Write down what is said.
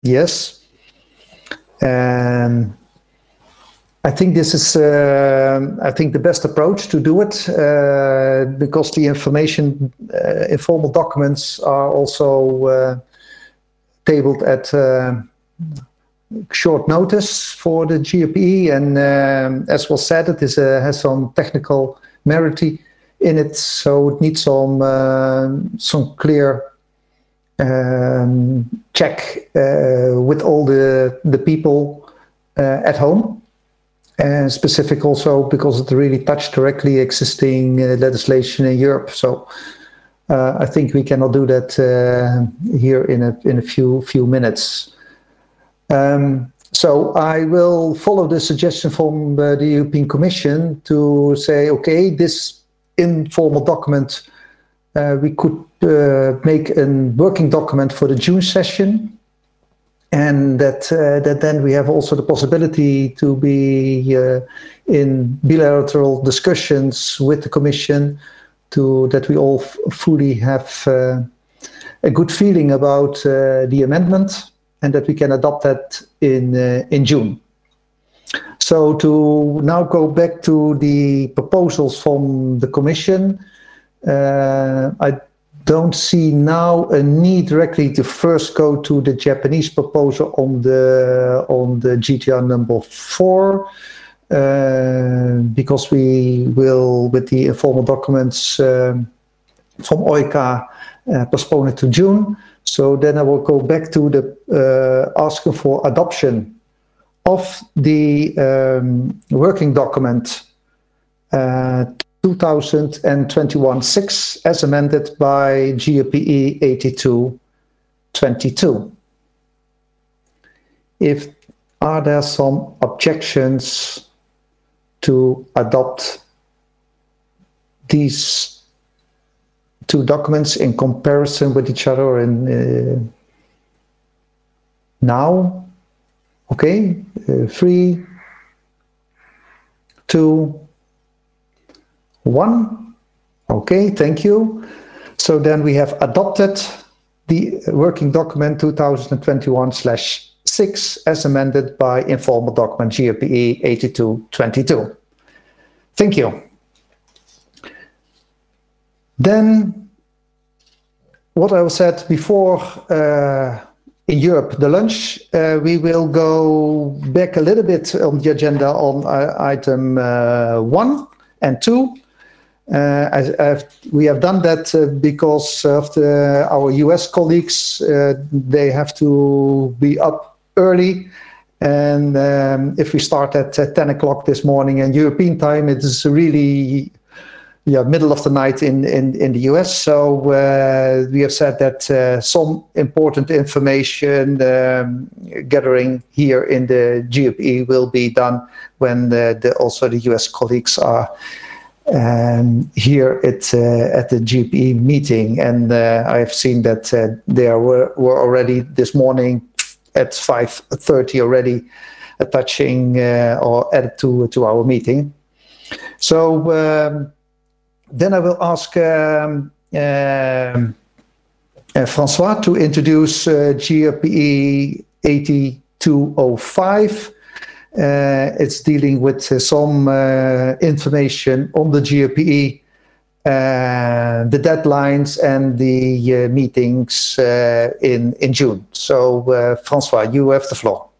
Yes. I think this is, I think, the best approach to do it, because the information, informal documents are also tabled at short notice for the GRPE, and as was said, it is has some technical merit in it, so it needs some clear check with all the people at home. And specific also because it really touched directly existing legislation in Europe. So I think we cannot do that here in a few minutes. So I will follow the suggestion from the European Commission to say, okay, this informal document we could make a working document for the June session. And that then we have also the possibility to be in bilateral discussions with the Commission, that we all fully have a good feeling about the amendment, and that we can adopt that in June. So to now go back to the proposals from the Commission, I don't see now a need directly to first go to the Japanese proposal on the GTR number 4, because we will, with the informal documents from OICA, postpone it to June. So then I will go back to the asking for adoption of the working document 2021-6 as amended by GRPE 82/22. Are there some objections to adopt these two documents in comparison with each other in now? Okay, 3, 2, 1. Okay, thank you. So then we have adopted the working document 2021/6 as amended by informal document GRPE 82/22. Thank you. Then, what I said before, in Europe, the lunch, we will go back a little bit on the agenda on item 1 and 2. We have done that because of our US colleagues, they have to be up early. And if we start at 10 o'clock this morning and European time, it is really middle of the night in the US. So we have said that some important information gathering here in the GRPE will be done when also the US colleagues are here at the GRPE meeting, and I have seen that they were already this morning at 5:30 already attaching or added to our meeting. So then I will ask Francois to introduce GRPE 8205. It's dealing with some information on the GRPE, the deadlines and the meetings in June. So Francois, you have the floor.